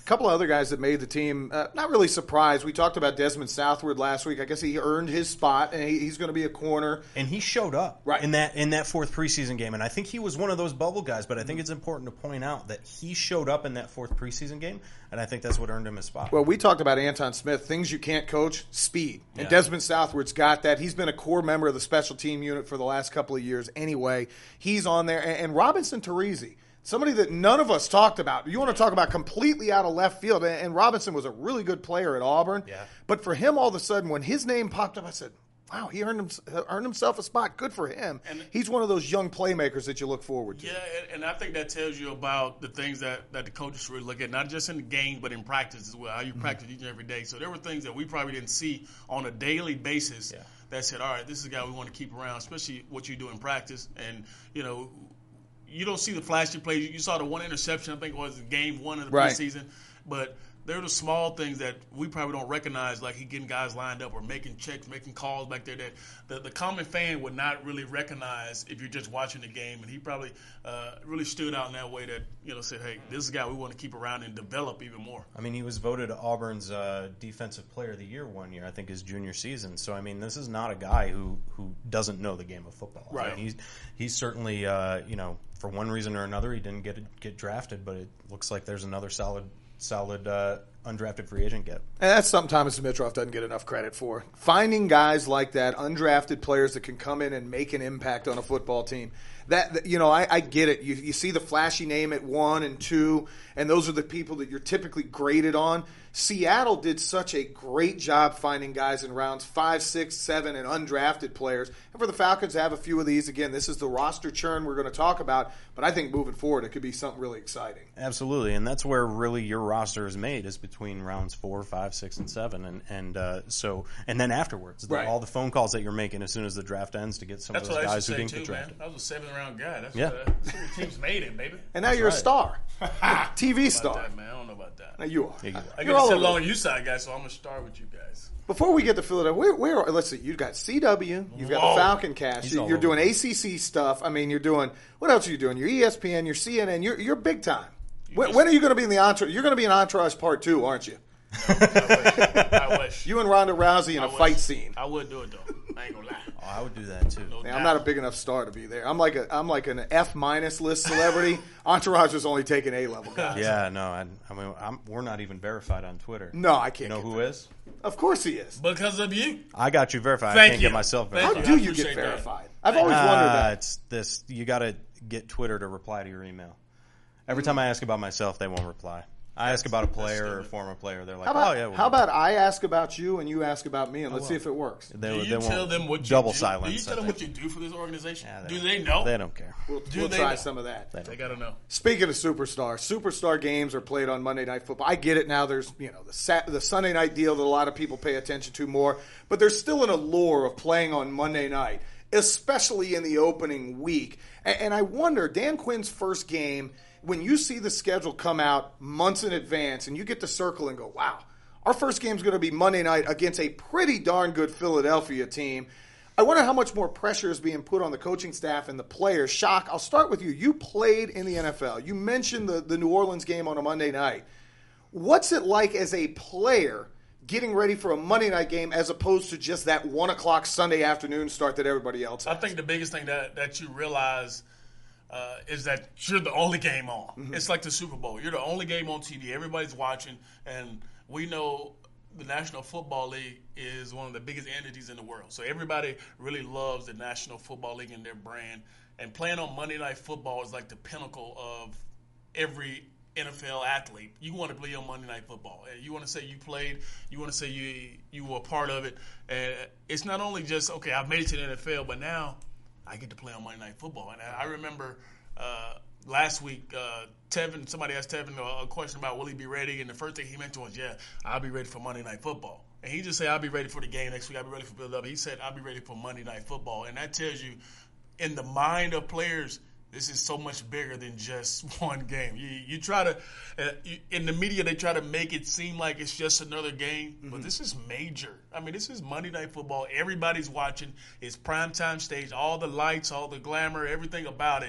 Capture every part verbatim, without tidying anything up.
couple of other guys that made the team, uh, not really surprised. We talked about Desmond Southwood last week. I guess he earned his spot, and he, he's going to be a corner. And he showed up right. in that in that fourth preseason game. And I think he was one of those bubble guys, but I think it's important to point out that he showed up in that fourth preseason game, and I think that's what earned him his spot. Well, we talked about Anton Smith, things you can't coach, speed. And yeah. Desmond Southwood's got that. He's been a core member of the special team unit for the last couple of years anyway. He's on there. And, and Robinson Teresi, somebody that none of us talked about. You want to talk about completely out of left field. And, and Robinson was a really good player at Auburn. Yeah. But for him, all of a sudden, when his name popped up, I said, wow, he earned, him, earned himself a spot. Good for him. And he's one of those young playmakers that you look forward to. Yeah, and, and I think that tells you about the things that, that the coaches should really look at, not just in the game, but in practice as well, how you mm-hmm. practice each and every day. So there were things that we probably didn't see on a daily basis yeah. that said, all right, this is a guy we want to keep around, especially what you do in practice. And, you know, you don't see the flashy plays. You saw the one interception, I think it was game one of the right. preseason. But they're the small things that we probably don't recognize, like he getting guys lined up or making checks, making calls back there that the, the common fan would not really recognize if you're just watching the game. And he probably uh, really stood out in that way that, you know, said, hey, this is a guy we want to keep around and develop even more. I mean, he was voted Auburn's uh, Defensive Player of the Year one year, I think his junior season. So, I mean, this is not a guy who, who doesn't know the game of football. Right. I mean, he's, he's certainly, uh, you know, for one reason or another, he didn't get get drafted, but it looks like there's another solid solid uh, undrafted free agent get. And that's something Thomas Dimitroff doesn't get enough credit for. Finding guys like that, undrafted players that can come in and make an impact on a football team. That, you know, I, I get it. You, you see the flashy name at one and two, and those are the people that you're typically graded on. Seattle did such a great job finding guys in rounds five, six, seven, and undrafted players. And for the Falcons to have a few of these, again, this is the roster churn we're going to talk about. But I think moving forward, it could be something really exciting. Absolutely, and that's where really your roster is made, is between rounds four, five, six, and seven, and and uh, so and then afterwards, right. the, all the phone calls that you're making as soon as the draft ends to get some that's of those guys who say didn't too, get drafted. Man. I was a seventh round guy. That's, yeah. what, uh, that's what the team's made it, baby. And now that's you're right. a star, T V star. That, man. I don't know about that. Now you are. Yeah, you are. I you're get to all sit over. along you side guys, so I'm gonna start with you guys. Before we get to Philadelphia, where, where let's see, you've got C W, you've got Whoa. the Falcon Cast, He's you, all you're over. doing A C C stuff. I mean, you're doing, what else are you doing? You're E S P N, you're C N N, you're, you're big time. When, when are you going to be in the Entourage? You're going to be in Entourage Part two, aren't you? I wish. I wish. You and Ronda Rousey in I a wish. fight scene. I would do it though. I ain't gonna lie. Oh, I would do that too. No Man, doubt. I'm not a big enough star to be there. I'm like a I'm like an F minus list celebrity. Entourage is only taking A level guys. Yeah, no, I, I mean, I'm, we're not even verified on Twitter. No, I can't. You know get who that. is? Of course he is. because of you. I got you verified. Thank I can't you. get myself Thank How verified. you. I do you get appreciate that. verified? I've always wondered Uh, that. It's this. You got to get Twitter to reply to your email. Every time I ask about myself, they won't reply. I ask about a player or a former player. They're like, How about, "Oh yeah." We'll how do it." about I ask about you and you ask about me, and let's will. see if it works. They, Do they you won't tell them what you double do? silence. Do you tell I them think. what you do for this organization? Yeah, do don't- they know? They don't care. We'll, Do we'll they try know? some of that. They They don't. gotta know. Speaking of superstars, superstar games are played on Monday Night Football. I get it now. There's you know the Sat- the Sunday night deal that a lot of people pay attention to more, but there's still an allure of playing on Monday night, especially in the opening week. And, and I wonder, Dan Quinn's first game, when you see the schedule come out months in advance, and you get to circle and go, "Wow, our first game is going to be Monday night against a pretty darn good Philadelphia team." I wonder how much more pressure is being put on the coaching staff and the players. Shock, I'll start with you. You played in the N F L. You mentioned the, the New Orleans game on a Monday night. What's it like as a player getting ready for a Monday night game as opposed to just that one o'clock Sunday afternoon start that everybody else has? I think the biggest thing that, that you realize uh, is that you're the only game on. Mm-hmm. It's like the Super Bowl. You're the only game on T V. Everybody's watching, and we know the National Football League is one of the biggest entities in the world. So everybody really loves the National Football League and their brand. And playing on Monday Night Football is like the pinnacle of every N F L athlete. You want to play on Monday Night Football. And you want to say you played. You want to say you you were a part of it. And it's not only just, okay, I've made it to the N F L, but now I get to play on Monday Night Football. And I remember uh, last week, uh, Tevin, somebody asked Tevin a, a question about will he be ready, and the first thing he mentioned was, yeah, I'll be ready for Monday Night Football. And he just said, I'll be ready for the game next week. I'll be ready for Philadelphia. He said, I'll be ready for Monday Night Football. And that tells you, in the mind of players, this is so much bigger than just one game. You, you try to, uh, you, in the media, they try to make it seem like it's just another game, mm-hmm. but this is major. I mean, this is Monday Night Football. Everybody's watching. It's primetime stage. All the lights, all the glamour, everything about it.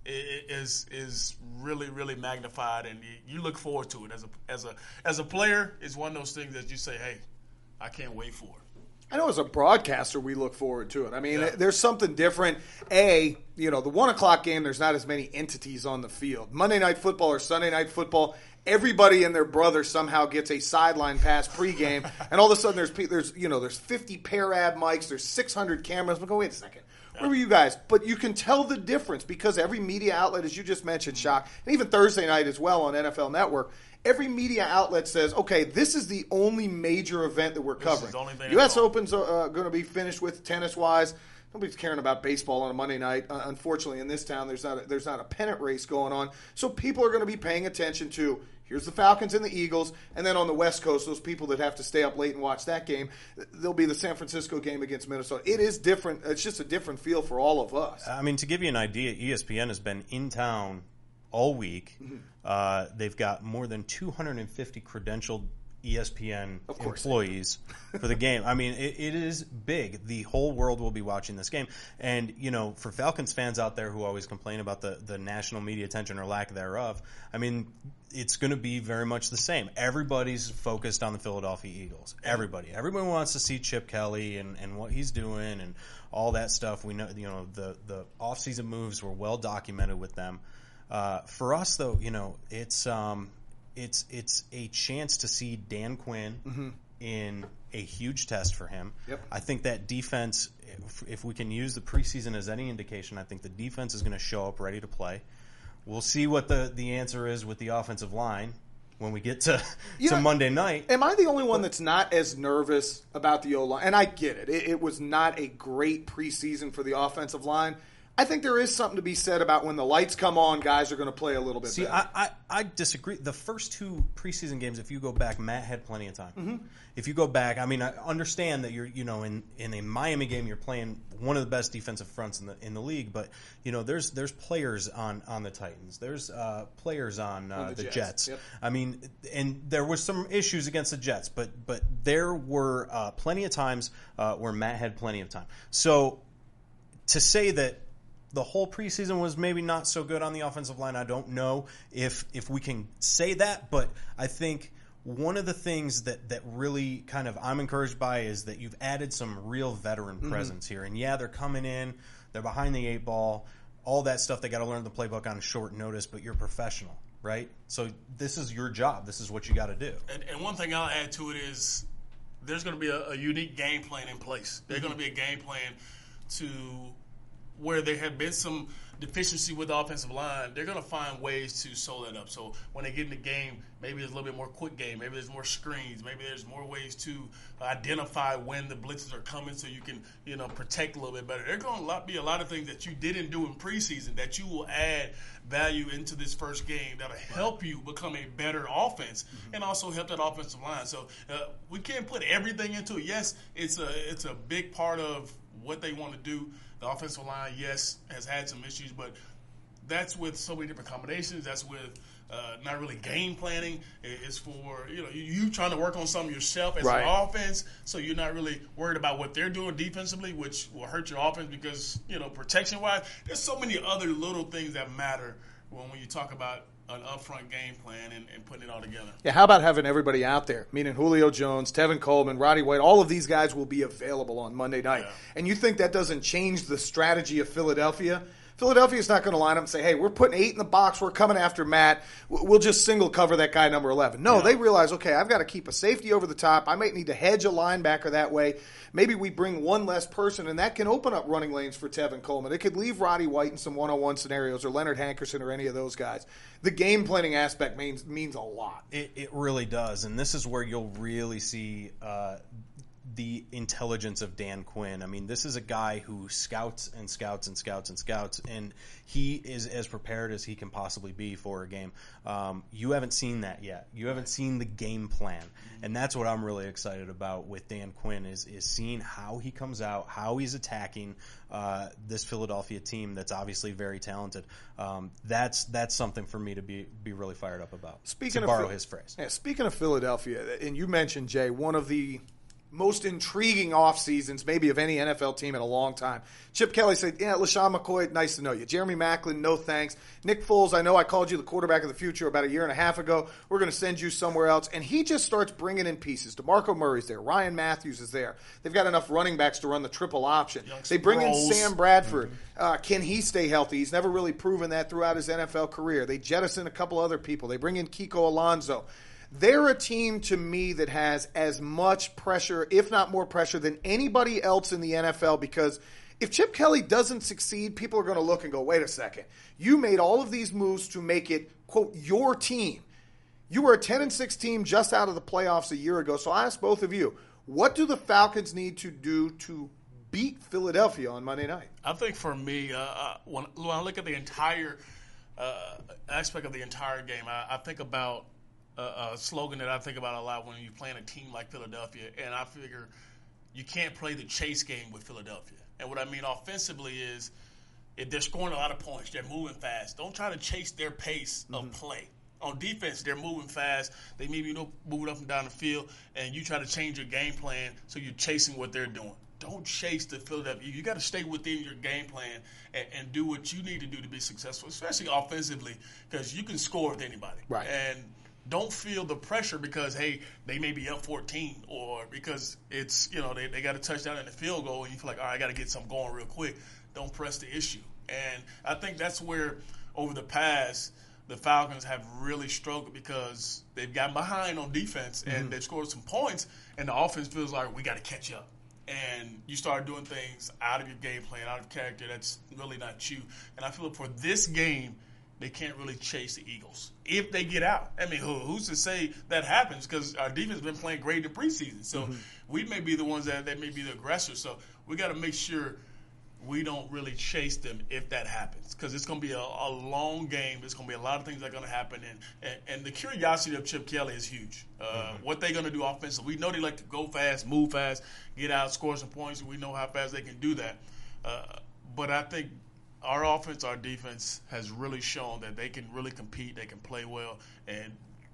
is is really really magnified, and you, you look forward to it as a as a as a player. It's one of those things that you say, "Hey, I can't wait for it." I know as a broadcaster, we look forward to it. I mean, Yeah. there's something different. A, you know, the one o'clock game, there's not as many entities on the field. Monday Night Football or Sunday Night Football, everybody and their brother somehow gets a sideline pass pregame, and all of a sudden there's pe- there's you know there's fifty Parab mics, there's six hundred cameras. We go, wait a second. Where were you guys? But you can tell the difference because every media outlet, as you just mentioned, Shock, and even Thursday night as well on N F L Network, every media outlet says, okay, this is the only major event that we're This covering. is the only thing U S at all. Open's uh, going to be finished with tennis-wise. Nobody's caring about baseball on a Monday night. Uh, unfortunately, in this town, there's not a, there's not a pennant race going on. So people are going to be paying attention to, here's the Falcons and the Eagles, and then on the West Coast, those people that have to stay up late and watch that game, there'll be the San Francisco game against Minnesota. It is different. It's just a different feel for all of us. I mean, to give you an idea, E S P N has been in town all week. Mm-hmm. Uh, they've got more than two hundred fifty credentialed E S P N Of course. employees for the game. I mean, it, it is big. The whole world will be watching this game. And, you know, for Falcons fans out there who always complain about the, the national media attention or lack thereof, I mean, it's going to be very much the same. Everybody's focused on the Philadelphia Eagles. Everybody. Everybody wants to see Chip Kelly and, and what he's doing and all that stuff. We know, you know, the, the off-season moves were well documented with them. Uh, for us, though, you know, it's um, it's it's a chance to see Dan Quinn Mm-hmm. in a huge test for him. Yep. I think that defense, if, if we can use the preseason as any indication, I think the defense is going to show up ready to play. We'll see what the, the answer is with the offensive line when we get to, You to know, Monday night. Am I the only one that's not as nervous about the O-line? And I get it. it. It was not a great preseason for the offensive line. I think there is something to be said about when the lights come on, guys are going to play a little bit See, better. I, I, I disagree. The first two preseason games, if you go back, Matt had plenty of time. Mm-hmm. If you go back, I mean, I understand that you're, you know, in, in a Miami game, you're playing one of the best defensive fronts in the in the league. But you know, there's there's players on, on the Titans. There's uh, players on, uh, On the the, Jets. Jets. Yep. I mean, and there was some issues against the Jets, but but there were uh, plenty of times uh, where Matt had plenty of time. So to say that the whole preseason was maybe not so good on the offensive line, I don't know if if we can say that, but I think one of the things that, that really kind of I'm encouraged by is that you've added some real veteran Mm-hmm. presence here. And yeah, they're coming in, they're behind the eight ball, all that stuff they got to learn the playbook on short notice, but you're professional, right? So this is your job. This is what you got to do. And, and one thing I'll add to it is there's going to be a, a unique game plan in place. There's going to be a game plan to where there have been some deficiency with the offensive line. They're going to find ways to sew that up. So when they get in the game, maybe there's a little bit more quick game. Maybe there's more screens. Maybe there's more ways to identify when the blitzes are coming so you can, you know, protect a little bit better. There's going to be a lot of things that you didn't do in preseason that you will add value into this first game that'll help you become a better offense and also help that offensive line. So uh, we can't put everything into it. Yes, it's a it's a big part of what they want to do. The offensive line, yes, has had some issues, but that's with so many different combinations. That's with uh, not really game planning. It's for, you know, you, you trying to work on something yourself as Right. an offense, so you're not really worried about what they're doing defensively, which will hurt your offense because, you know, protection-wise, there's so many other little things that matter when, when you talk about an upfront game plan and, and putting it all together. Yeah, how about having everybody out there? Meaning Julio Jones, Tevin Coleman, Roddy White, all of these guys will be available on Monday night. Yeah. And you think that doesn't change the strategy of Philadelphia? Philadelphia's not going to line up and say, hey, we're putting eight in the box, we're coming after Matt, we'll just single cover that guy number eleven. No, Yeah. they realize, okay, I've got to keep a safety over the top. I might need to hedge a linebacker that way. Maybe we bring one less person, and that can open up running lanes for Tevin Coleman. It could leave Roddy White in some one-on-one scenarios or Leonard Hankerson or any of those guys. The game planning aspect means means a lot. It, it really does, and this is where you'll really see uh, the intelligence of Dan Quinn. I mean, this is a guy who scouts and scouts and scouts and scouts, and he is as prepared as he can possibly be for a game. Um, you haven't seen that yet. You haven't seen the game plan, and that's what I'm really excited about with Dan Quinn is is seeing how he comes out, how he's attacking uh, this Philadelphia team that's obviously very talented. Um, that's that's something for me to be be really fired up about. Speaking to of borrow Phil- his phrase. Yeah, speaking of Philadelphia, and you mentioned, Jay, one of the most intriguing off seasons maybe of any N F L team in a long time. Chip Kelly said, yeah, LaShawn McCoy, nice to know you. Jeremy Maclin, no thanks. Nick Foles, I know I called you the quarterback of the future about a year and a half ago. We're going to send you somewhere else. And he just starts bringing in pieces. DeMarco Murray's there. Ryan Matthews is there. They've got enough running backs to run the triple option. Young They bring in Sproles. Sam Bradford. Uh, can he stay healthy? He's never really proven that throughout his N F L career. They jettison a couple other people. They bring in Kiko Alonso. They're a team to me that has as much pressure, if not more pressure, than anybody else in the N F L, because if Chip Kelly doesn't succeed, people are going to look and go, wait a second. You made all of these moves to make it, quote, your team. You were a ten and six team just out of the playoffs a year ago. So I ask both of you, what do the Falcons need to do to beat Philadelphia on Monday night? I think for me, uh, when, when I look at the entire uh, aspect of the entire game, I, I think about a, a slogan that I think about a lot when you're playing a team like Philadelphia, and I figure you can't play the chase game with Philadelphia. And what I mean offensively is if they're scoring a lot of points, they're moving fast. Don't try to chase their pace of mm-hmm. play. On defense, they're moving fast. They maybe you know, moving up and down the field, and you try to change your game plan so you're chasing what they're doing. Don't chase the Philadelphia. You got to stay within your game plan and, and do what you need to do to be successful, especially offensively, because you can score with anybody. Right. And don't feel the pressure because, hey, they may be up fourteen or because it's, you know, they, they got a touchdown and a field goal and you feel like, all right, I got to get something going real quick. Don't press the issue. And I think that's where over the past the Falcons have really struggled because they've gotten behind on defense and mm-hmm. they've scored some points and the offense feels like we got to catch up. And you start doing things out of your game plan, out of character that's really not you. And I feel like for this game, they can't really chase the Eagles if they get out. I mean, who, who's to say that happens? Because our defense has been playing great in the preseason. So mm-hmm. we may be the ones that, that may be the aggressors. So we got to make sure we don't really chase them if that happens. Because it's going to be a, a long game. There's going to be a lot of things that are going to happen. And, and, and the curiosity of Chip Kelly is huge. Uh, mm-hmm. What they're going to do offensively. We know they like to go fast, move fast, get out, score some points. We know how fast they can do that. Uh, but I think our offense, our defense has really shown that they can really compete, they can play well, and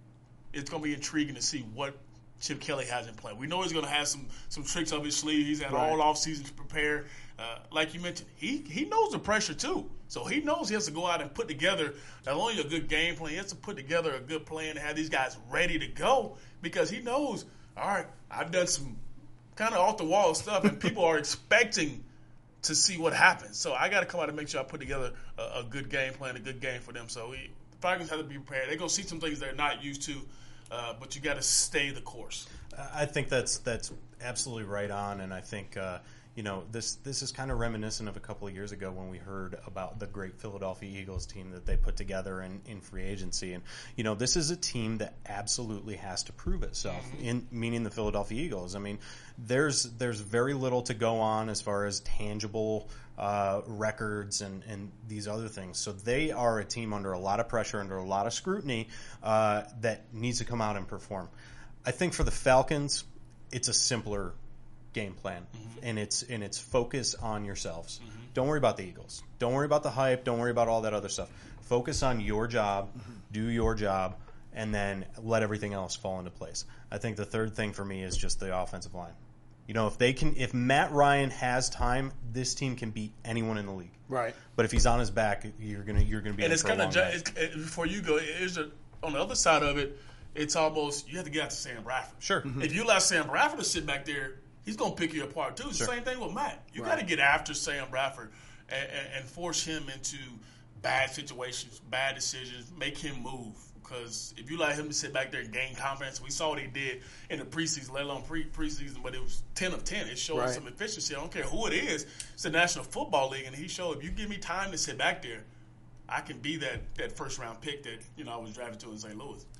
it's going to be intriguing to see what Chip Kelly has in play. We know he's going to have some some tricks up his sleeve. He's had right. all offseason to prepare. Uh, like you mentioned, he, he knows the pressure too. So he knows he has to go out and put together not only a good game plan, he has to put together a good plan to have these guys ready to go because he knows, all right, I've done some kind of off-the-wall stuff, and people are expecting to see what happens. So I got to come out and make sure I put together a, a good game plan, a good game for them. So we, the Falcons have to be prepared. They're going to see some things they're not used to, uh, but you got to stay the course. I think that's that's absolutely right on, and I think uh, you know this this is kind of reminiscent of a couple of years ago when we heard about the great Philadelphia Eagles team that they put together in, in free agency, and you know this is a team that absolutely has to prove itself. Mm-hmm. In meaning the Philadelphia Eagles. I mean, there's there's very little to go on as far as tangible uh, records and, and these other things. So they are a team under a lot of pressure, under a lot of scrutiny uh, that needs to come out and perform. I think for the Falcons, it's a simpler game plan, mm-hmm. and it's and it's focus on yourselves. Mm-hmm. Don't worry about the Eagles. Don't worry about the hype. Don't worry about all that other stuff. Focus on your job, mm-hmm. do your job, and then let everything else fall into place. I think the third thing for me is just the offensive line. You know, if they can, if Matt Ryan has time, this team can beat anyone in the league. Right. But if he's on his back, you're gonna you're gonna be. And in it's for a kind of long ju- it, before you go. Is on the other side of it. It's almost you have to get out to Sam Bradford. Sure. Mm-hmm. If you allow Sam Bradford to sit back there, he's going to pick you apart too. It's sure. the same thing with Matt. You right. got to get after Sam Bradford and, and, and force him into bad situations, bad decisions, make him move. Because if you allow him to sit back there and gain confidence, we saw what he did in the preseason, let alone pre preseason, but it was ten of ten. It showed right. some efficiency. I don't care who it is. It's the National Football League, and he showed if you give me time to sit back there, I can be that, that first round pick that you know I was drafted to in Saint Louis.